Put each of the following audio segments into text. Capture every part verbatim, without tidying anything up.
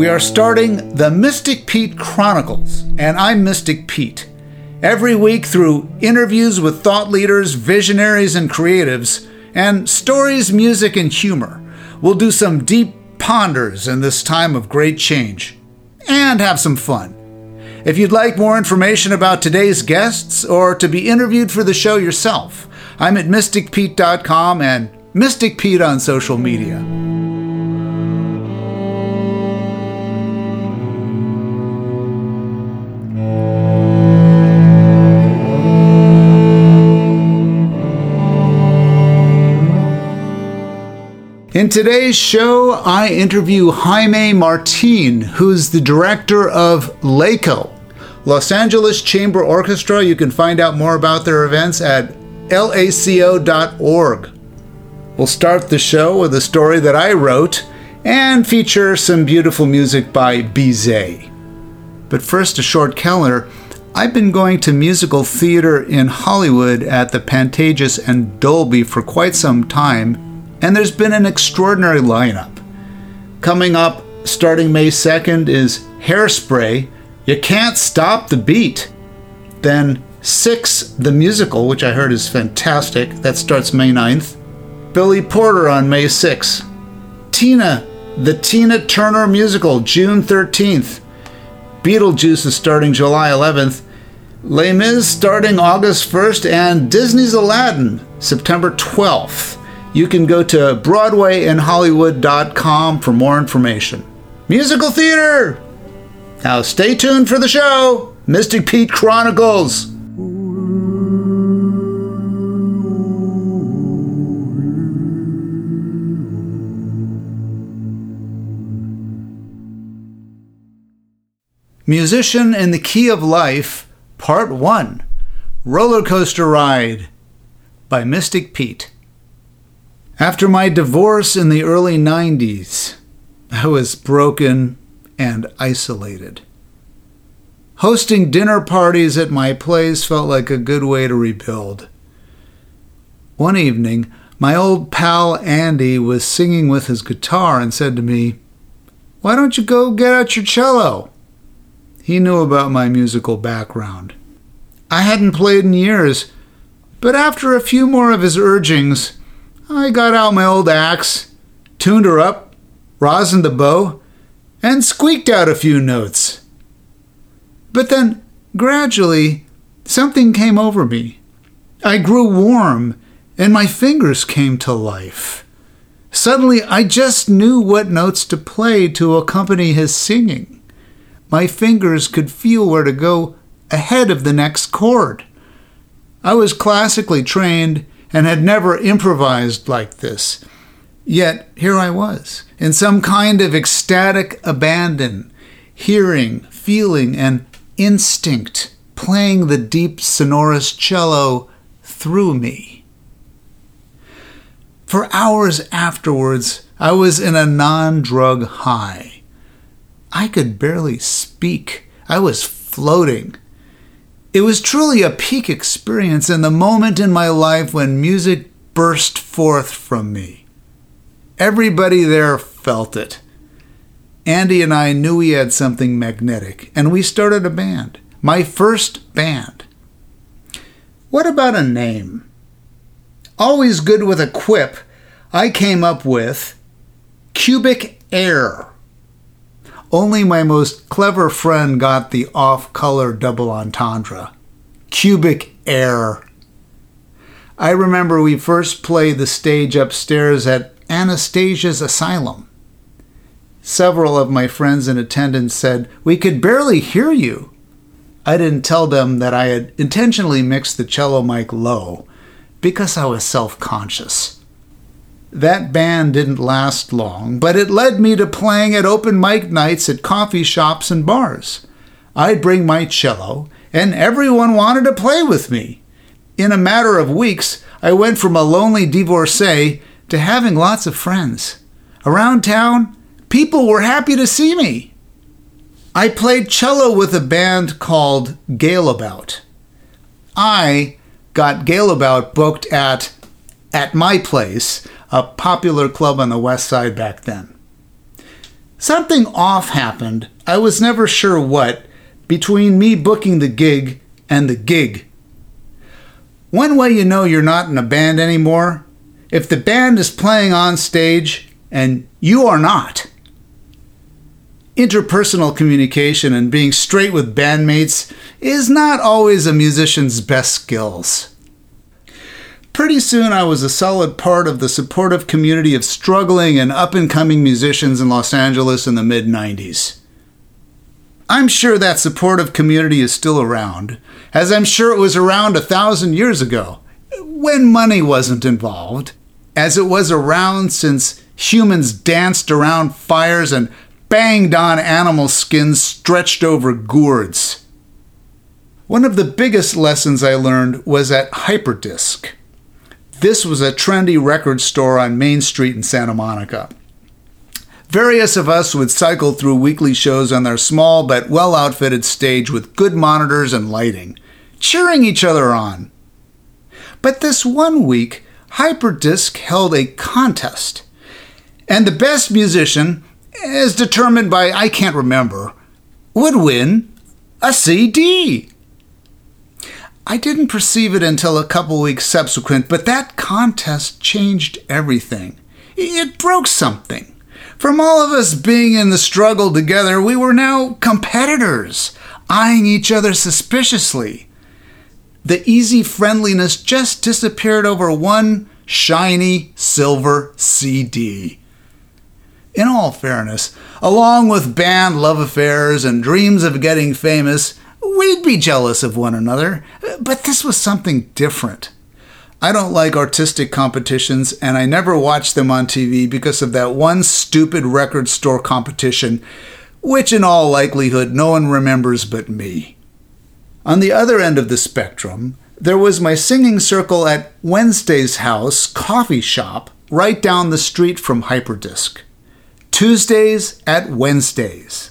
We are starting the Mystic Pete Chronicles, and I'm Mystic Pete. Every week, through interviews with thought leaders, visionaries, and creatives, and stories, music, and humor, we'll do some deep ponders in this time of great change, and have some fun. If you'd like more information about today's guests, or to be interviewed for the show yourself, I'm at mystic pete dot com and Mystic Pete on social media. In today's show, I interview Jaime Martin, who's the director of LACO, Los Angeles Chamber Orchestra. You can find out more about their events at laco dot org. We'll start the show with a story that I wrote and feature some beautiful music by Bizet. But first, a short calendar. I've been going to musical theater in Hollywood at the Pantages and Dolby for quite some time, and there's been an extraordinary lineup. Coming up, starting May second, is Hairspray, You Can't Stop the Beat. Then Six, the musical, which I heard is fantastic. That starts May ninth. Billy Porter on May sixth. Tina, the Tina Turner musical, June thirteenth. Beetlejuice is starting July eleventh. Les Mis starting August first, and Disney's Aladdin, September twelfth. You can go to broadway in hollywood dot com for more information. Musical theater! Now stay tuned for the show, Mystic Pete Chronicles. Musician in the Key of Life, Part one, Roller Coaster Ride, by Mystic Pete. After my divorce in the early nineties, I was broken and isolated. Hosting dinner parties at my place felt like a good way to rebuild. One evening, my old pal Andy was singing with his guitar and said to me, "Why don't you go get out your cello?" He knew about my musical background. I hadn't played in years, but after a few more of his urgings, I got out my old axe, tuned her up, rosined the bow, and squeaked out a few notes. But then, gradually, something came over me. I grew warm, and my fingers came to life. Suddenly, I just knew what notes to play to accompany his singing. My fingers could feel where to go ahead of the next chord. I was classically trained and had never improvised like this. Yet here I was, in some kind of ecstatic abandon, hearing, feeling, and instinct, playing the deep, sonorous cello through me. For hours afterwards, I was in a non-drug high. I could barely speak. I was floating. It was truly a peak experience and the moment in my life when music burst forth from me. Everybody there felt it. Andy and I knew we had something magnetic, and we started a band. My first band. What about a name? Always good with a quip, I came up with Cubic Air. Only my most clever friend got the off-color double entendre. Cubic Air. I remember we first played the stage upstairs at Anastasia's Asylum. Several of my friends in attendance said, "We could barely hear you." I didn't tell them that I had intentionally mixed the cello mic low because I was self-conscious. That band didn't last long, but it led me to playing at open mic nights at coffee shops and bars. I'd bring my cello, and everyone wanted to play with me. In a matter of weeks, I went from a lonely divorcee to having lots of friends. Around town, people were happy to see me. I played cello with a band called Galeabout. I got Galeabout booked at, at my place, a popular club on the west side back then. Something off happened, I was never sure what, between me booking the gig and the gig. One way you know you're not in a band anymore, if the band is playing on stage and you are not. Interpersonal communication and being straight with bandmates is not always a musician's best skills. Pretty soon I was a solid part of the supportive community of struggling and up-and-coming musicians in Los Angeles in the mid nineties. I'm sure that supportive community is still around, as I'm sure it was around a thousand years ago, when money wasn't involved, as it was around since humans danced around fires and banged on animal skins stretched over gourds. One of the biggest lessons I learned was at Hyperdisc. This was a trendy record store on Main Street in Santa Monica. Various of us would cycle through weekly shows on their small but well-outfitted stage with good monitors and lighting, cheering each other on. But this one week, Hyperdisc held a contest, and the best musician, as determined by I can't remember, would win a C D. I didn't perceive it until a couple weeks subsequent, but that contest changed everything. It broke something. From all of us being in the struggle together, we were now competitors, eyeing each other suspiciously. The easy friendliness just disappeared over one shiny silver C D. In all fairness, along with band love affairs and dreams of getting famous, we'd be jealous of one another, but this was something different. I don't like artistic competitions, and I never watch them on T V because of that one stupid record store competition, which in all likelihood no one remembers but me. On the other end of the spectrum, there was my singing circle at Wednesday's House coffee shop right down the street from Hyperdisc. Tuesdays at Wednesdays.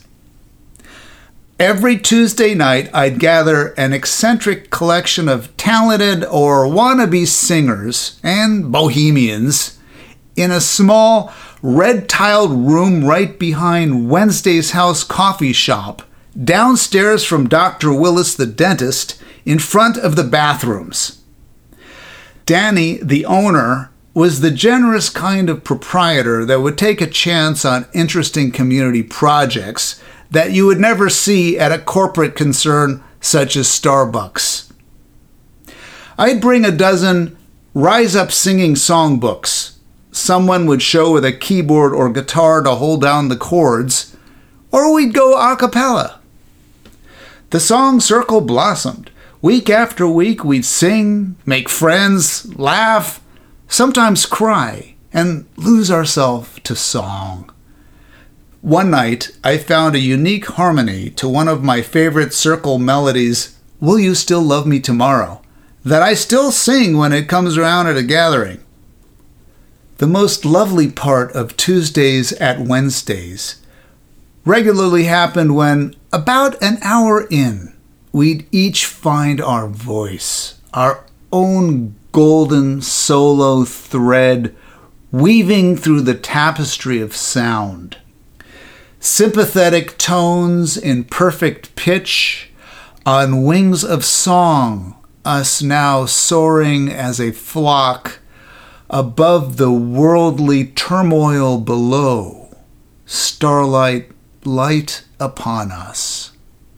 Every Tuesday night, I'd gather an eccentric collection of talented or wannabe singers and bohemians in a small, red-tiled room right behind Wednesday's House coffee shop, downstairs from Doctor Willis the dentist, in front of the bathrooms. Danny, the owner, was the generous kind of proprietor that would take a chance on interesting community projects that you would never see at a corporate concern such as Starbucks. I'd bring a dozen Rise Up Singing songbooks. Someone would show with a keyboard or guitar to hold down the chords, or we'd go a cappella. The song circle blossomed. Week after week, we'd sing, make friends, laugh, sometimes cry, and lose ourselves to song. One night, I found a unique harmony to one of my favorite circle melodies, Will You Still Love Me Tomorrow, that I still sing when it comes around at a gathering. The most lovely part of Tuesdays at Wednesdays regularly happened when, about an hour in, we'd each find our voice, our own golden solo thread weaving through the tapestry of sound. Sympathetic tones in perfect pitch, on wings of song, us now soaring as a flock above the worldly turmoil below, starlight light upon us.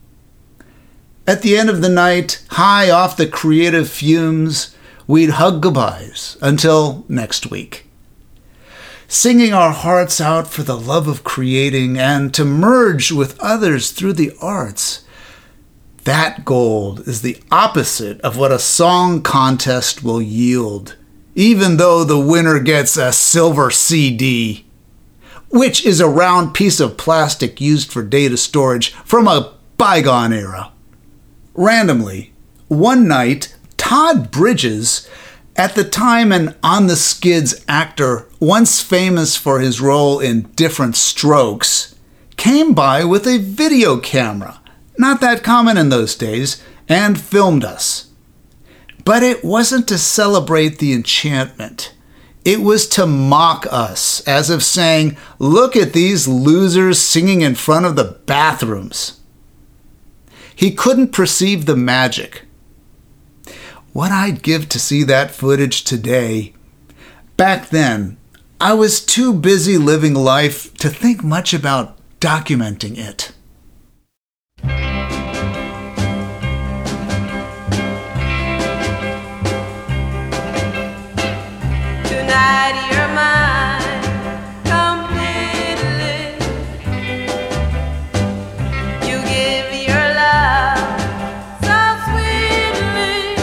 At the end of the night, high off the creative fumes, we'd hug goodbyes until next week. Singing our hearts out for the love of creating and to merge with others through the arts. That gold is the opposite of what a song contest will yield, even though the winner gets a silver C D, which is a round piece of plastic used for data storage from a bygone era. Randomly, one night, Todd Bridges, at the time an On the Skids actor, once famous for his role in Different Strokes, came by with a video camera, not that common in those days, and filmed us. But it wasn't to celebrate the enchantment. It was to mock us, as if saying, look at these losers singing in front of the bathrooms. He couldn't perceive the magic. What I'd give to see that footage today. Back then, I was too busy living life to think much about documenting it. Tonight you're mine completely. You give your love so sweetly.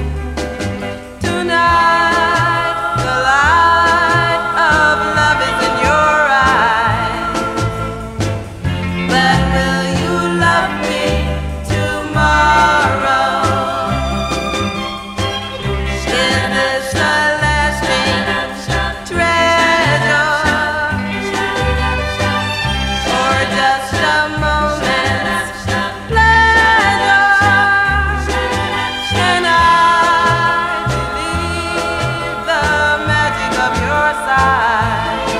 Tonight the light of love is in your eyes. But will you love me tomorrow? Is this a lasting treasure, or just a moment's pleasure? Can I believe the magic of your side?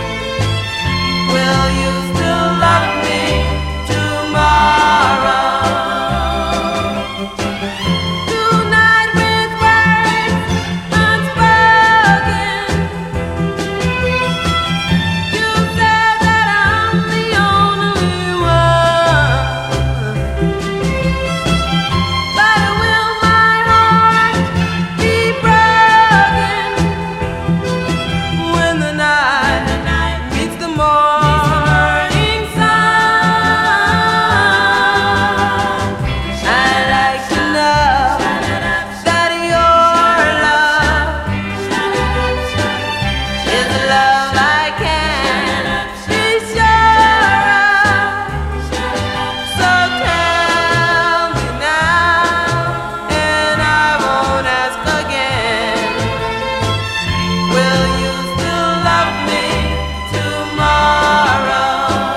Will you still love me tomorrow? Tonight with words unspoken, you said that I'm the only one. But will my heart be broken when the night meets the morning sun? I'd like to know that your love is the love I can be sure of. So tell me now, and I won't ask again. Will you still love me tomorrow?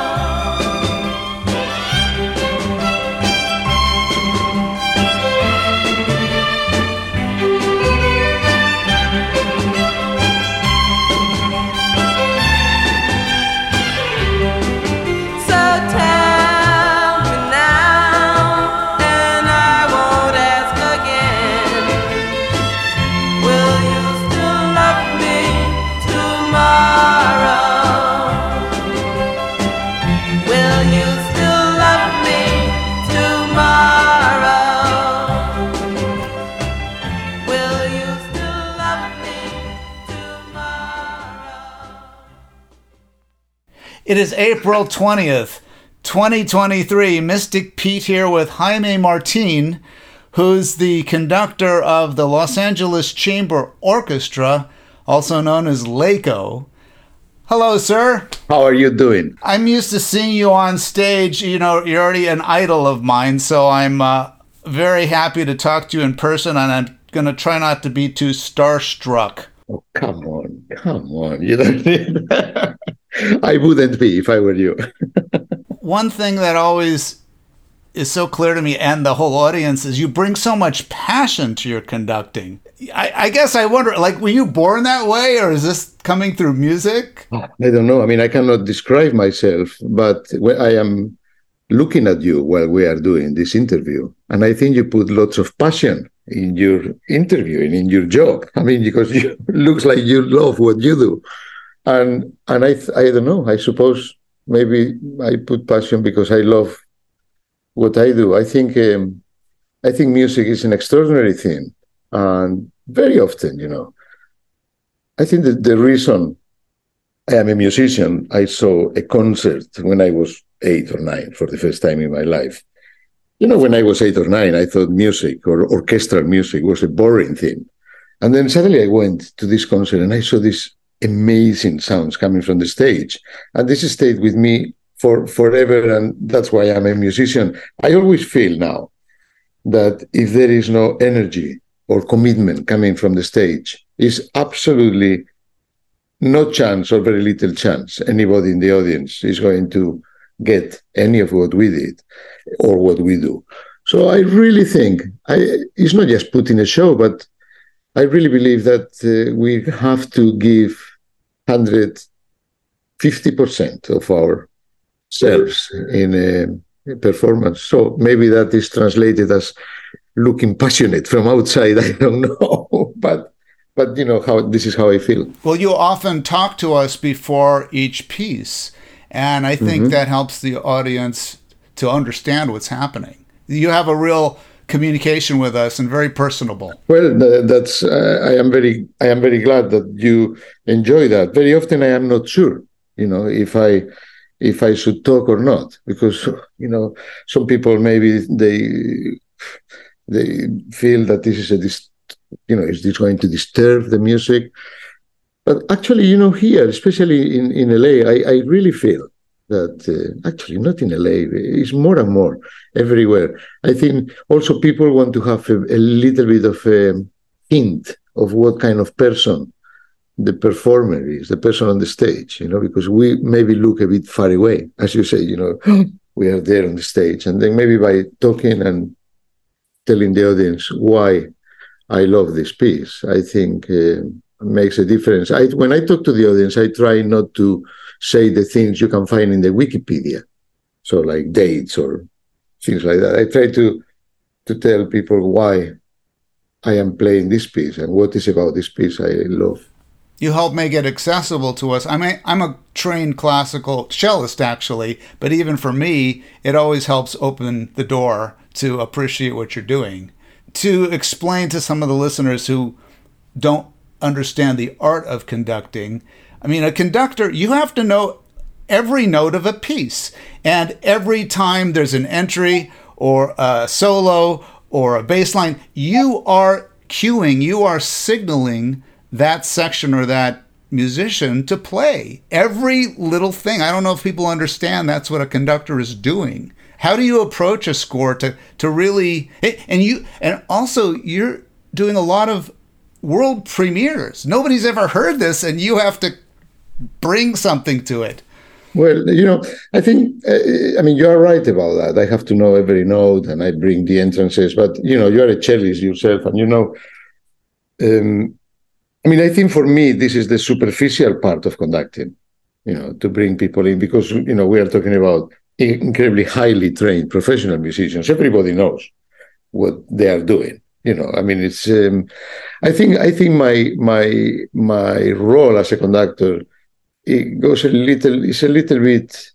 So tell me now, and I won't ask again. Will you still love me tomorrow? Will you still love me tomorrow? Will you still love me tomorrow? It is April twentieth, twenty twenty-three. Mystic Pete here with Jaime Martin, who's the conductor of the Los Angeles Chamber Orchestra, also known as LACO. Hello, sir. How are you doing? I'm used to seeing you on stage. You know, you're already an idol of mine, so I'm uh, very happy to talk to you in person, and I'm going to try not to be too starstruck. Oh, come on, come on. You don't need I wouldn't be if I were you. One thing that always is so clear to me and the whole audience is you bring so much passion to your conducting. I, I guess I wonder, like, were you born that way, or is this coming through music? I don't know. I mean, I cannot describe myself, but when I am looking at you while we are doing this interview, and I think you put lots of passion in your interview and in your job. I mean, because you looks like you love what you do. And and I I don't know. I suppose maybe I put passion because I love what I do. I think um, I think music is an extraordinary thing, and very often, you know, I think that the reason I am a musician, I saw a concert when I was eight or nine for the first time in my life. You know, when I was eight or nine, I thought music or orchestral music was a boring thing. And then suddenly I went to this concert and I saw these amazing sounds coming from the stage. And this stayed with me for forever. And that's why I'm a musician. I always feel now that if there is no energy or commitment coming from the stage, is absolutely no chance or very little chance anybody in the audience is going to get any of what we did or what we do. So I really think I, it's not just putting a show, but I really believe that uh, we have to give one hundred fifty percent of ourselves in a performance. So maybe that is translated as looking passionate from outside. I don't know, but but you know how this is how I feel. Well, you often talk to us before each piece, and I think mm-hmm. that helps the audience to understand what's happening. You have a real communication with us and very personable. Well, that's uh, I am very I am very glad that you enjoy that. Very often I am not sure, you know, if I if I should talk or not, because you know some people maybe they they feel that this is a dis- you know is this going to disturb the music, but actually, you know, here, especially in in L A, I, I really feel that uh, actually not in L A, it's more and more everywhere. I think also people want to have a, a little bit of a hint of what kind of person the performer is, the person on the stage, you know, because we maybe look a bit far away, as you say, you know, we are there on the stage. And then maybe by talking and telling the audience why I love this piece, I think uh, makes a difference. I, when I talk to the audience, I try not to say the things you can find in the Wikipedia, so like dates or things like that. I try to to tell people why I am playing this piece and what is about this piece I love. You help make it accessible to us. I mean, I'm a trained classical cellist, actually, but even for me, it always helps open the door to appreciate what you're doing. To explain to some of the listeners who don't understand the art of conducting, I mean, a conductor, you have to know every note of a piece. And every time there's an entry or a solo or a bass line, you are cueing, you are signaling that section or that musician to play. Every little thing. I don't know if people understand that's what a conductor is doing. How do you approach a score to, to really... And you, and also, you're doing a lot of world premieres. Nobody's ever heard this, and you have to bring something to it. Well, you know, I think, uh, I mean, you're right about that. I have to know every note and I bring the entrances, but, you know, you're a cellist yourself and, you know, um, I mean, I think for me, this is the superficial part of conducting, you know, to bring people in because, you know, we are talking about incredibly highly trained professional musicians. Everybody knows what they are doing. You know, I mean, it's, um, I think, I think my, my, my role as a conductor, it goes a little, it's a little bit,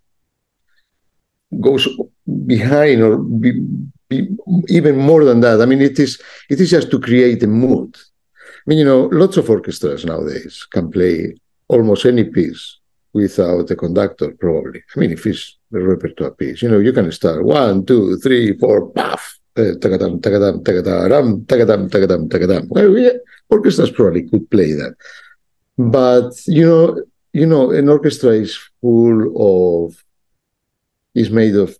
goes behind or be, be, even more than that. I mean, it is, it is just to create a mood. I mean, you know, lots of orchestras nowadays can play almost any piece without a conductor, probably. I mean, if it's a repertoire piece, you know, you can start one, two, three, four, puff, tagadam, tagadam, tagadam, tagadam, tagadam, tagadam. Well, yeah, orchestras probably could play that. But, you know, You know, an orchestra is full of, is made of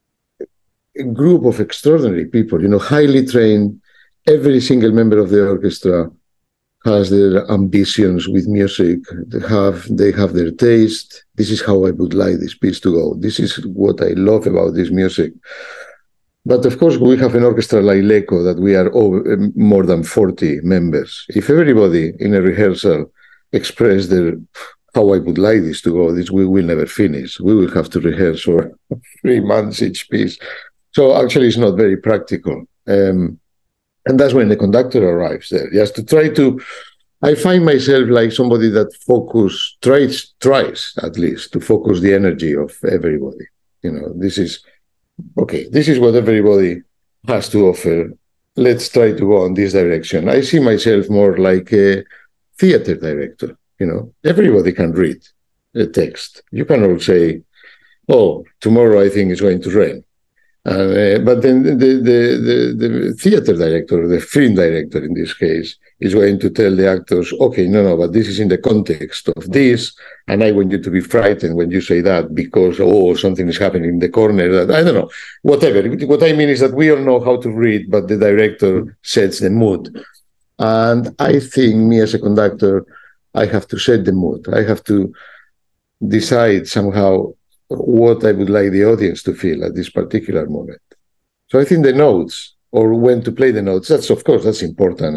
a group of extraordinary people, you know, highly trained. Every single member of the orchestra has their ambitions with music. They have, they have their taste. This is how I would like this piece to go. This is what I love about this music. But of course, we have an orchestra like Leco that we are over, more than forty members. If everybody in a rehearsal express their how I would like this to go, this we will never finish. We will have to rehearse for three months each piece. So actually it's not very practical. Um, and that's when the conductor arrives there. Just to try to, I find myself like somebody that focus, tries, tries at least to focus the energy of everybody. You know, this is, okay, this is what everybody has to offer. Let's try to go in this direction. I see myself more like a theater director. You know, everybody can read a text. You can all say, oh, tomorrow I think it's going to rain. Uh, but then the, the, the, the theater director, the film director in this case, is going to tell the actors, okay, no, no, but this is in the context of this, and I want you to be frightened when you say that because, oh, something is happening in the corner. That I don't know, whatever. What I mean is that we all know how to read, but the director sets the mood. And I think me as a conductor, I have to set the mood. I have to decide somehow what I would like the audience to feel at this particular moment. So I think the notes or when to play the notes, that's, of course, that's important. And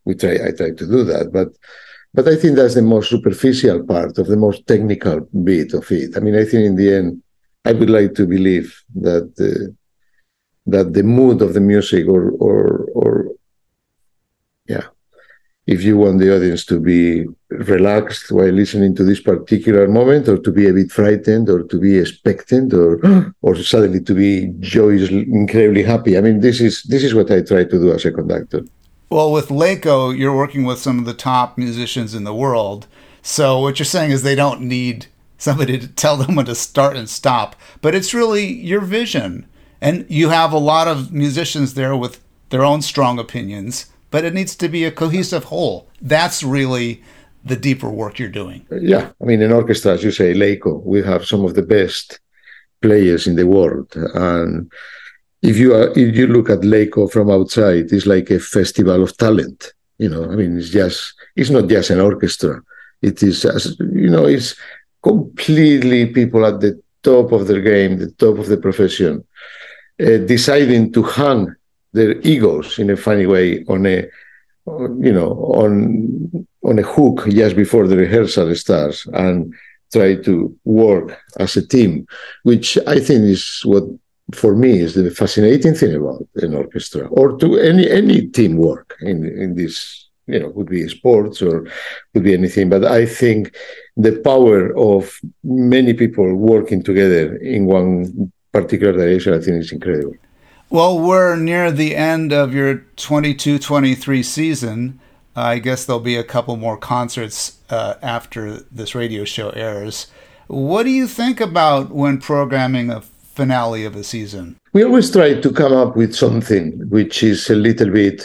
we try. I try to do that, but but I think that's the most superficial part of the most technical bit of it. I mean, I think in the end, I would like to believe that uh, that the mood of the music, or or or yeah, if you want the audience to be relaxed while listening to this particular moment, or to be a bit frightened, or to be expectant, or or suddenly to be joyously, incredibly happy. I mean, this is this is what I try to do as a conductor. Well, with Laiko, you're working with some of the top musicians in the world. So what you're saying is they don't need somebody to tell them when to start and stop, but it's really your vision. And you have a lot of musicians there with their own strong opinions, but it needs to be a cohesive whole. That's really the deeper work you're doing. Yeah. I mean, in orchestra, as you say, Laiko, we have some of the best players in the world. And if you are, if you look at Laiko from outside, it's like a festival of talent. You know, I mean, it's just, it's not just an orchestra. It is, as you know, it's completely people at the top of their game, the top of the profession, uh, deciding to hang their egos in a funny way on a, you know, on on a hook just before the rehearsal starts, and try to work as a team, which I think is what, for me, is the fascinating thing about an orchestra, or to any any teamwork in in this. You know, could be sports or could be anything, but I think the power of many people working together in one particular direction, I think, is incredible. Well, we're near the end of your twenty-two twenty-three season. I guess there'll be a couple more concerts uh, after this radio show airs. What do you think about when programming a finale of a season? We always try to come up with something which is a little bit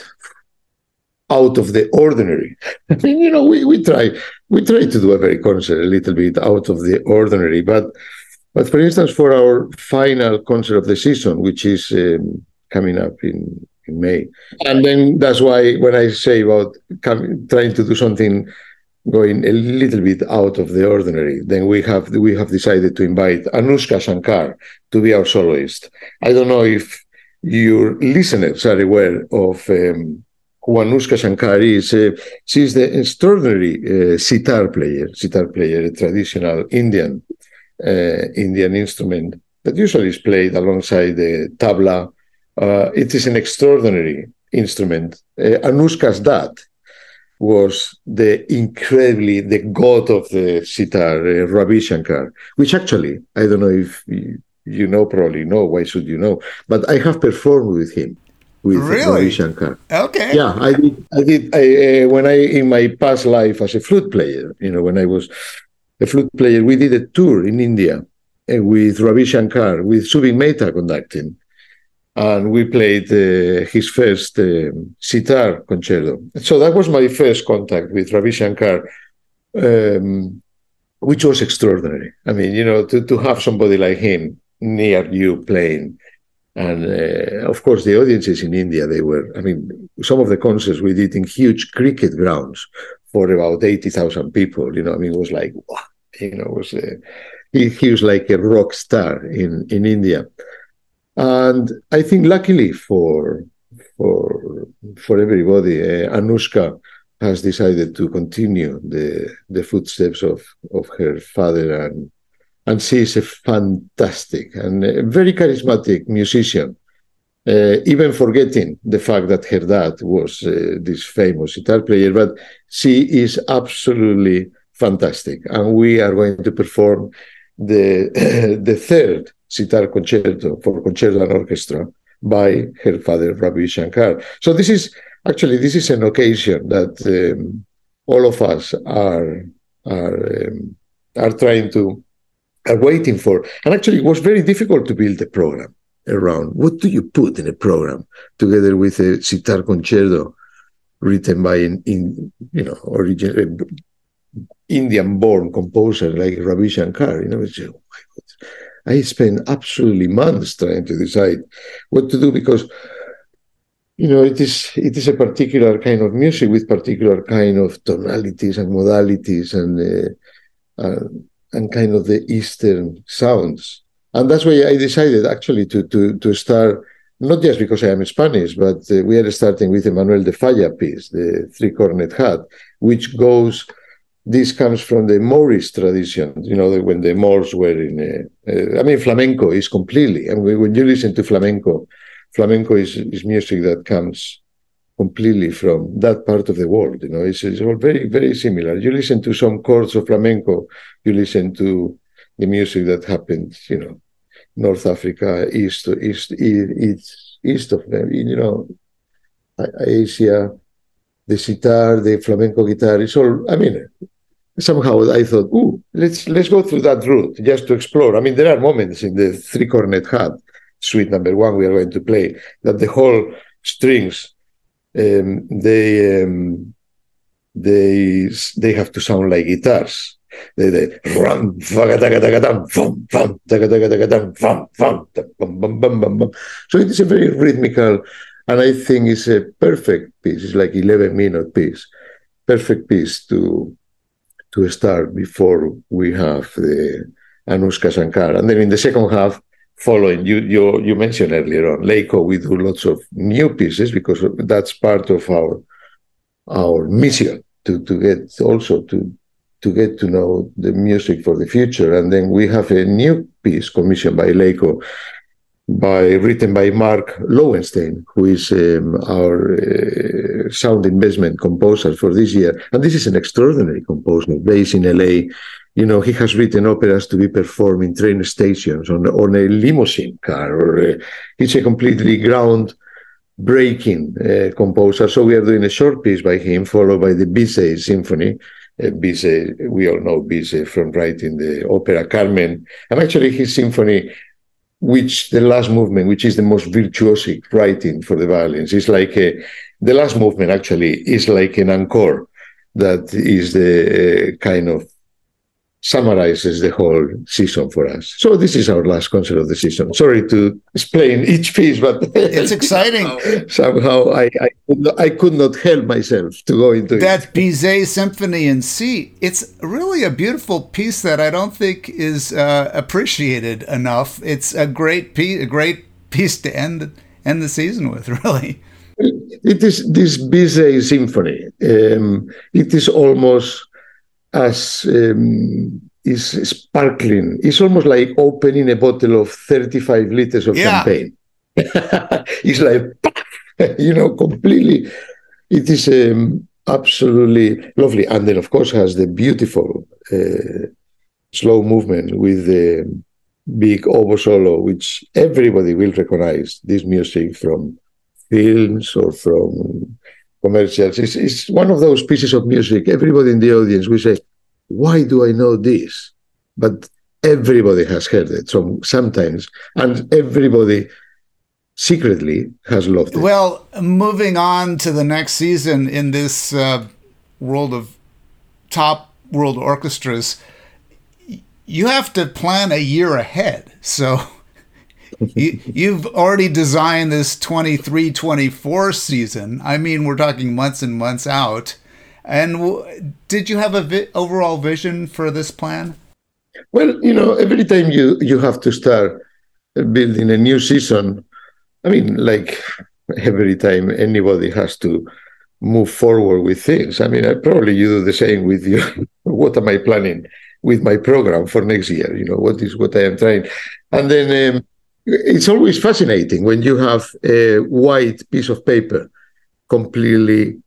out of the ordinary. I mean, you know, we, we try we try to do every concert a little bit out of the ordinary. But, but for instance, for our final concert of the season, which is um, coming up in, in May, and then that's why when I say about coming, trying to do something going a little bit out of the ordinary, then we have we have decided to invite Anushka Shankar to be our soloist. I don't know if your listeners are aware of um, who Anushka Shankar is. Uh, she's the extraordinary uh, sitar player, sitar player, a traditional Indian uh, Indian instrument that usually is played alongside the tabla. Uh, it is an extraordinary instrument. Uh, Anushka's dad was the incredibly, the god of the sitar, uh, Ravi Shankar, which actually, I don't know if you, you know, probably know, why should you know, but I have performed with him. With really? Ravi Shankar. Okay. Yeah, I did. I did. I, uh, when I, in my past life as a flute player, you know, when I was a flute player, we did a tour in India uh, with Ravi Shankar, with Subin Mehta conducting, and we played uh, his first uh, sitar concerto. So that was my first contact with Ravi Shankar, um, which was extraordinary. I mean, you know, to, to have somebody like him near you playing. And uh, of course, the audiences in India, they were, I mean, some of the concerts we did in huge cricket grounds for about eighty thousand people. You know, I mean, it was like, wow, you know, it was, uh, he, he was like a rock star in, in India. And I think luckily for, for, for everybody, uh, Anushka has decided to continue the, the footsteps of, of her father, and And she is a fantastic and a very charismatic musician, uh, even forgetting the fact that her dad was uh, this famous guitar player. But she is absolutely fantastic. And we are going to perform the, uh, the third sitar concerto for concerto and orchestra by her father, Ravi Shankar. So this is, actually, this is an occasion that um, all of us are, are, um, are trying to are waiting for. And actually, it was very difficult to build a program around what do you put in a program together with a sitar concerto written by an in, you know, origin, Indian-born composer like Ravi Shankar. You know, it's, oh my God. I spent absolutely months trying to decide what to do, because you know it is it is a particular kind of music with particular kind of tonalities and modalities and. Uh, uh, and kind of the Eastern sounds. And that's why I decided actually to to to start not just because I am Spanish, but uh, we are starting with Emmanuel de Falla piece, the three-cornered hat, which goes, this comes from the Moorish tradition, you know, when the Moors were in, a, uh, I mean, flamenco is completely, and when you listen to flamenco, flamenco is, is music that comes completely from that part of the world, you know, it's, it's all very, very similar. You listen to some chords of flamenco, you listen to the music that happened, you know, North Africa, east, east, east, east of them, you know, Asia, the sitar, the flamenco guitar, it's all, I mean, somehow I thought, ooh, let's let's go through that route just to explore. I mean, there are moments in the three-cornered hat, suite number one we are going to play, that the whole strings, um, they um, they they have to sound like guitars. They they ram faga taga taga dam fum fum taga taga taga dam fum fum bum bum bum bum bum. So it is a very rhythmical, and I think it's a perfect piece. It's like eleven minute piece, perfect piece to. to start before we have the Anushka Shankar. And then in the second half, following, you you, you mentioned earlier on, Leiko, we do lots of new pieces because that's part of our our mission to, to get also to, to get to know the music for the future. And then we have a new piece commissioned by Leiko, by written by Mark Lowenstein, who is um, our uh, sound investment composer for this year. And this is an extraordinary composer based in L A. You know, he has written operas to be performed in train stations, on, on a limousine car. Or uh, he's a completely groundbreaking uh, composer. So we are doing a short piece by him, followed by the Bizet Symphony. Uh, Bizet, we all know Bizet from writing the opera Carmen. And actually his symphony, which the last movement, which is the most virtuosic writing for the violins, is like a, the last movement actually is like an encore that is the uh, kind of summarizes the whole season for us. So this is our last concert of the season. Sorry to explain each piece, but it's exciting. Somehow I I could, not, I could not help myself to go into that it. Bizet Symphony in C. It's really a beautiful piece that I don't think is uh, appreciated enough. It's a great piece, a great piece to end end the season with. Really, it is this Bizet Symphony. Um, it is almost as um, is sparkling. It's almost like opening a bottle of thirty-five liters of yeah. champagne. It's like, you know, completely. It is um, absolutely lovely. And then, of course, has the beautiful uh, slow movement with the big oboe solo, which everybody will recognize this music from films or from commercials. It's, it's one of those pieces of music. Everybody in the audience will say, why do I know this? But everybody has heard it so sometimes, and everybody secretly has loved it. Well, moving on to the next season in this uh, world of top world orchestras, you have to plan a year ahead. So you, you've already designed this twenty-three twenty-four season. I mean, we're talking months and months out. And w- did you have a vi- overall vision for this plan? Well, you know, every time you, you have to start building a new season, I mean, like every time anybody has to move forward with things. I mean, I probably you do the same with you. What am I planning with my program for next year? You know, what is what I am trying? And then um, it's always fascinating when you have a white piece of paper, completely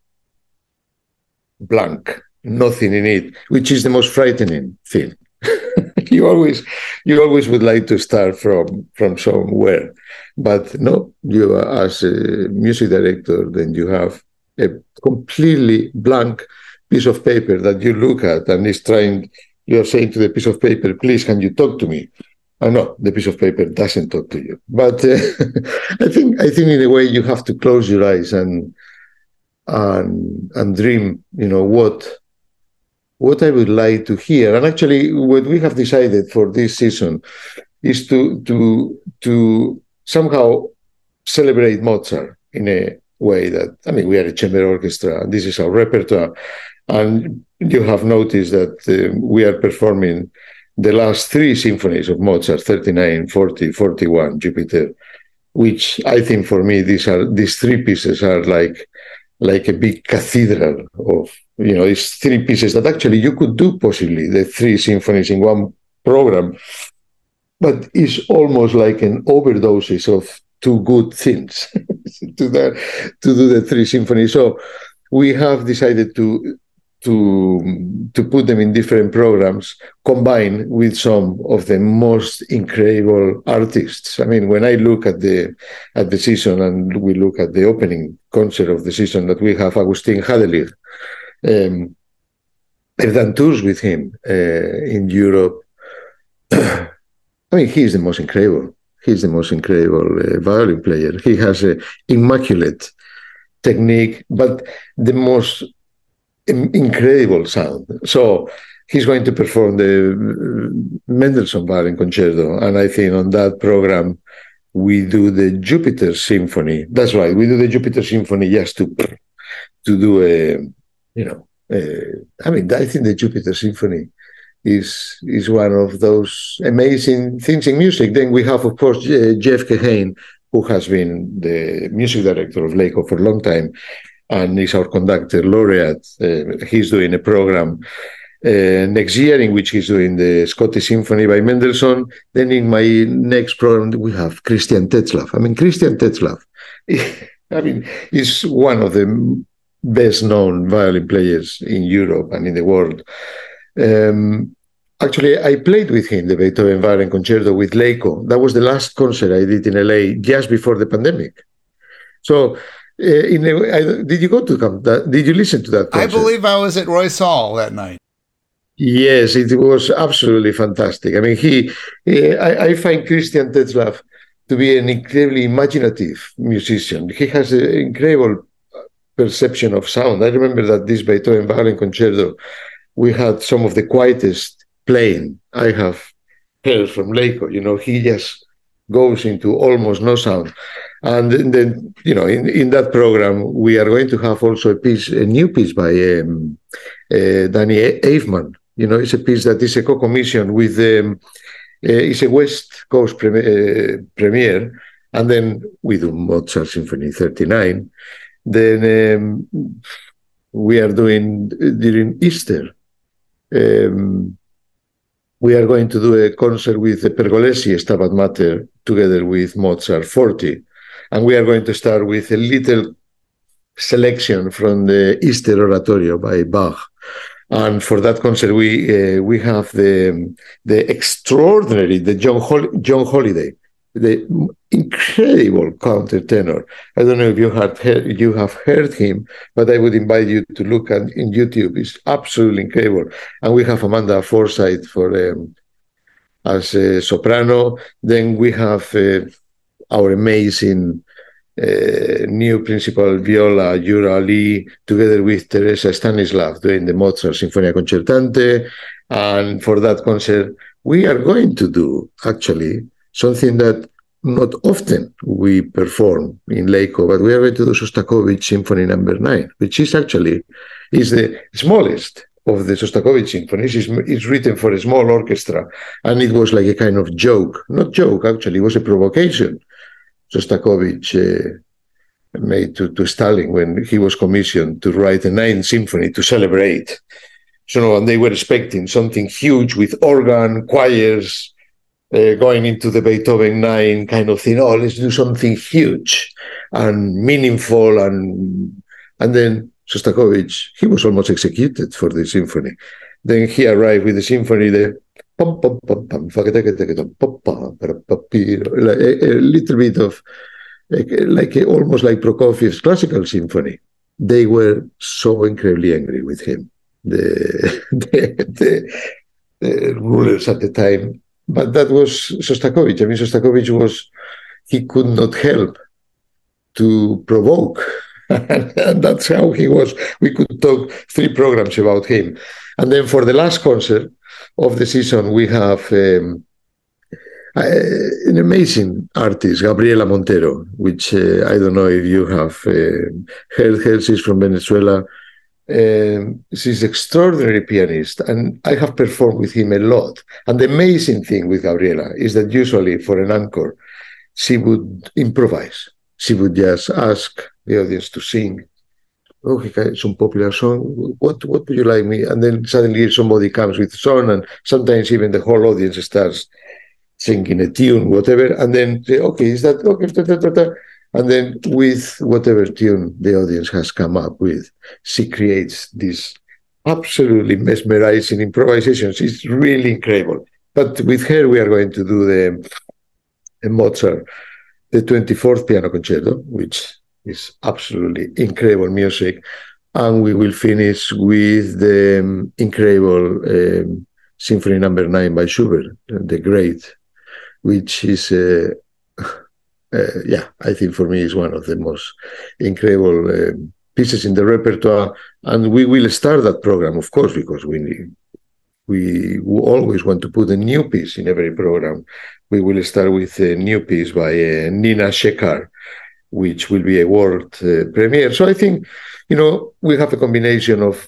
blank, nothing in it, which is the most frightening thing. you always you always would like to start from from somewhere, but no, you as a music director, then you have a completely blank piece of paper that you look at and is trying, you're saying to the piece of paper, please, can you talk to me? Oh, no, the piece of paper doesn't talk to you. But uh, I think I think in a way you have to close your eyes and and and dream, you know, what what I would like to hear. And actually what we have decided for this season is to to to somehow celebrate Mozart in a way that, I mean, we are a chamber orchestra and this is our repertoire. And you have noticed that uh, we are performing the last three symphonies of Mozart, thirty-nine, forty, forty-one, Jupiter, which I think for me these are these three pieces are like like a big cathedral of, you know, it's three pieces that actually you could do possibly the three symphonies in one program, but it's almost like an overdoses of two good things to that to do the three symphonies. So we have decided to to to put them in different programs, combined with some of the most incredible artists. I mean, when I look at the at the season and we look at the opening concert of the season, that we have Agustin Hadelig. Um, I've done tours with him uh, in Europe. I mean, he's the most incredible. He's the most incredible uh, violin player. He has an immaculate technique, but the most incredible sound. So he's going to perform the Mendelssohn Violin Concerto, and I think on that program we do the Jupiter Symphony. That's right, we do the Jupiter Symphony just to to do a, you know, a, I mean, I think the Jupiter Symphony is is one of those amazing things in music. Then we have, of course, Jeff Kahane, who has been the music director of Laiko for a long time, and is our conductor laureate. Uh, he's doing a program uh, next year in which he's doing the Scottish Symphony by Mendelssohn. Then in my next program, we have Christian Tetzlaff. I mean, Christian Tetzlaff, I mean, is one of the best-known violin players in Europe and in the world. Um, actually, I played with him the Beethoven Violin Concerto with Laiko. That was the last concert I did in L A just before the pandemic. So, Uh, in a, I, did you go to come? That, did you listen to that concert? I believe I was at Royce Hall that night. Yes, it was absolutely fantastic. I mean, he, uh, I, I find Christian Tetzlaff to be an incredibly imaginative musician. He has an incredible perception of sound. I remember that this Beethoven Violin Concerto, we had some of the quietest playing I have heard from Laiko. You know, he just goes into almost no sound. And then, you know, in, in that program, we are going to have also a piece, a new piece by um, uh, Danny Aveman. You know, it's a piece that is a co-commission with, um, uh, it's a West Coast pre- uh, premiere, and then we do Mozart Symphony thirty-nine. Then um, we are doing, during Easter, um, we are going to do a concert with the Pergolesi Stabat Mater together with Mozart forty. And we are going to start with a little selection from the Easter Oratorio by Bach. And for that concert, we uh, we have the the extraordinary, the John Hol- John Holiday, the incredible countertenor. I don't know if you have heard, you have heard him, but I would invite you to look at in YouTube. It's absolutely incredible. And we have Amanda Forsyth for um, as a soprano. Then we have Uh, our amazing uh, new principal viola, Yura Lee, together with Teresa Stanislav doing the Mozart Sinfonia Concertante. And for that concert, we are going to do actually something that not often we perform in Laiko, but we are going to do Shostakovich Symphony number nine, which is actually is the smallest of the Shostakovich symphonies. It's, it's written for a small orchestra, and it was like a kind of joke. Not joke, actually, it was a provocation Shostakovich uh, made to, to Stalin when he was commissioned to write a ninth symphony to celebrate. So, and they were expecting something huge with organ, choirs, uh, going into the Beethoven nine kind of thing. Oh, let's do something huge and meaningful. And and then Shostakovich, he was almost executed for the symphony. Then he arrived with the symphony, the pum, pum, pum, pum, pum, pum, like a, a little bit of, like, like a, almost like Prokofiev's classical symphony. They were so incredibly angry with him, the, the, the, the rulers at the time. But that was Shostakovich. I mean, Shostakovich was, he could not help to provoke. And that's how he was. We could talk three programs about him. And then for the last concert of the season, we have um, uh, an amazing artist, Gabriela Montero, which uh, I don't know if you have uh, heard her. She's from Venezuela. Um, she's an extraordinary pianist, and I have performed with him a lot. And the amazing thing with Gabriela is that usually for an encore, she would improvise. She would just ask the audience to sing. Okay, it's a popular song. What what would you like me? And then suddenly somebody comes with a song, and sometimes even the whole audience starts singing a tune, whatever. And then say, okay, is that okay? Da, da, da, da. And then with whatever tune the audience has come up with, she creates these absolutely mesmerizing improvisations. It's really incredible. But with her, we are going to do the, the Mozart, the twenty-fourth Piano Concerto, which is absolutely incredible music. And we will finish with the um, incredible um, Symphony Number Nine by Schubert, the Great, which is, uh, uh, yeah, I think for me is one of the most incredible uh, pieces in the repertoire. And we will start that program, of course, because we need, we always want to put a new piece in every program. We will start with a new piece by uh, Nina Shekhar, which will be a world uh, premiere. So I think, you know, we have a combination of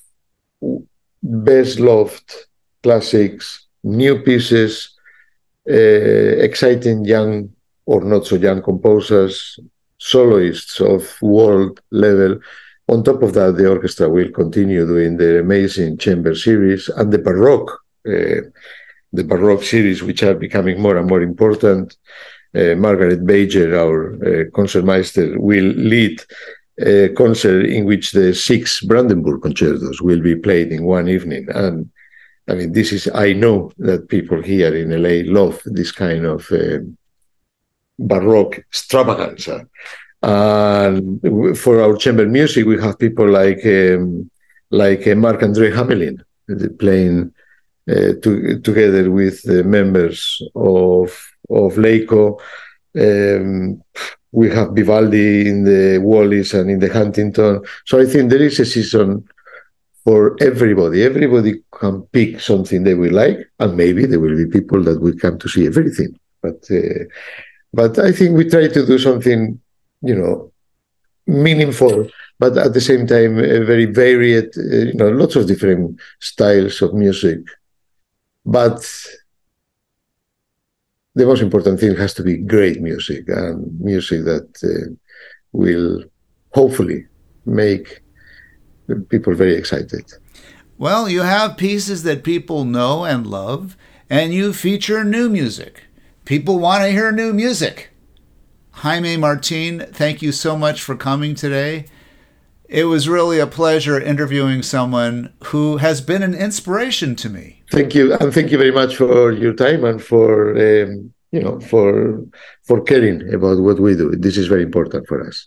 best loved classics, new pieces, uh, exciting young or not so young composers, soloists of world level. On top of that, the orchestra will continue doing the amazing chamber series and the Baroque, uh, the Baroque series, which are becoming more and more important. Uh, Margaret Bager, our uh, concertmeister, will lead a concert in which the six Brandenburg concertos will be played in one evening. And I mean, this is, I know that people here in L A love this kind of uh, Baroque extravaganza. And for our chamber music, we have people like um, like uh, Marc-André Hamelin playing uh, to, together with the members of of Leico. Um, we have Vivaldi in the Wallis and in the Huntington. So I think there is a season for everybody. Everybody can pick something they will like, and maybe there will be people that will come to see everything. But uh, but I think we try to do something, you know, meaningful, but at the same time uh, very varied. Uh, you know, lots of different styles of music, but the most important thing has to be great music, and music that uh, will hopefully make people very excited. Well, you have pieces that people know and love, and you feature new music. People want to hear new music. Jaime Martin, thank you so much for coming today. It was really a pleasure interviewing someone who has been an inspiration to me. Thank you, and thank you very much for your time and for um, you know for for caring about what we do. This is very important for us.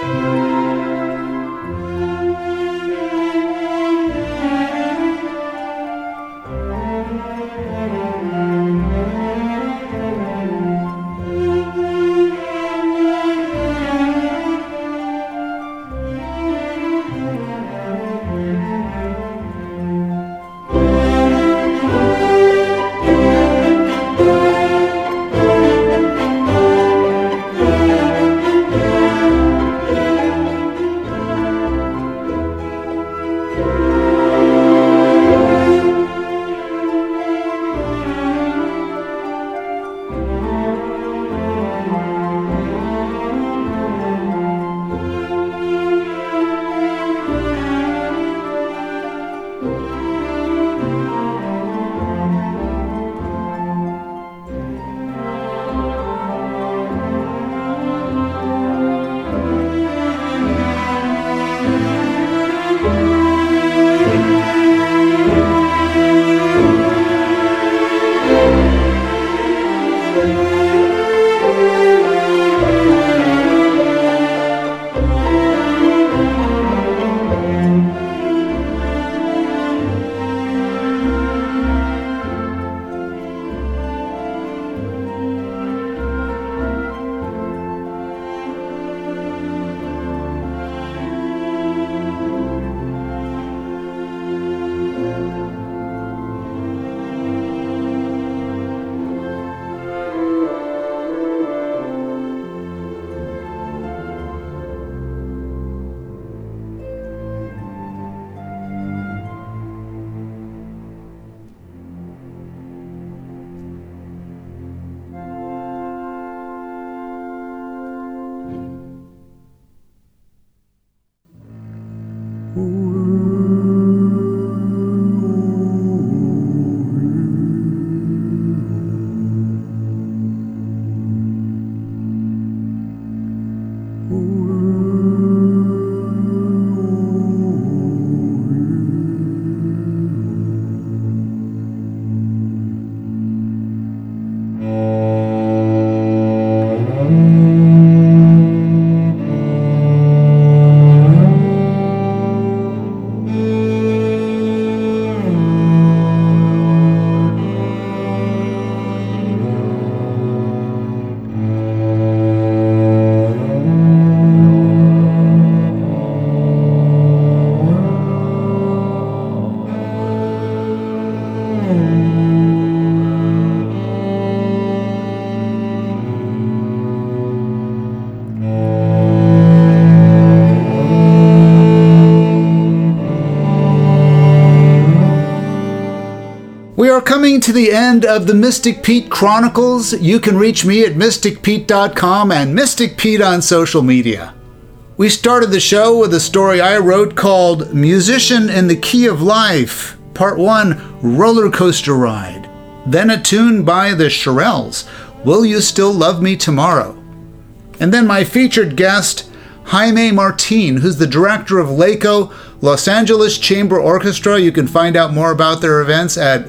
We are coming to the end of the Mystic Pete Chronicles. You can reach me at mystic pete dot com and Mystic Pete on social media. We started the show with a story I wrote called Musician in the Key of Life, Part one, Roller Coaster Ride. Then a tune by the Shirelles, Will You Still Love Me Tomorrow? And then my featured guest, Jaime Martin, who's the director of LACO, Los Angeles Chamber Orchestra. You can find out more about their events at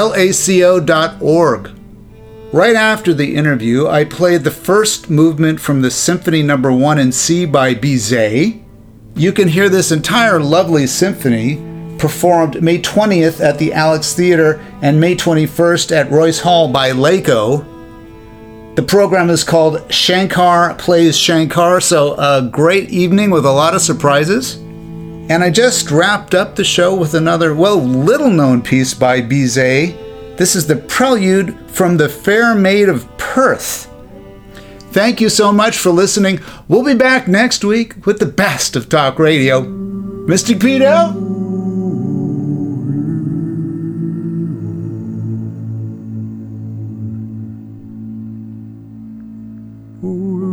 laco dot org. Right after the interview, I played the first movement from the Symphony Number one in C by Bizet. You can hear this entire lovely symphony performed May twentieth at the Alex Theater and May twenty-first at Royce Hall by LACO. The program is called Shankar Plays Shankar, so a great evening with a lot of surprises. And I just wrapped up the show with another, well, little-known piece by Bizet. This is the Prelude from the Fair Maid of Perth. Thank you so much for listening. We'll be back next week with the best of talk radio. Mystic Pete out. Ooh.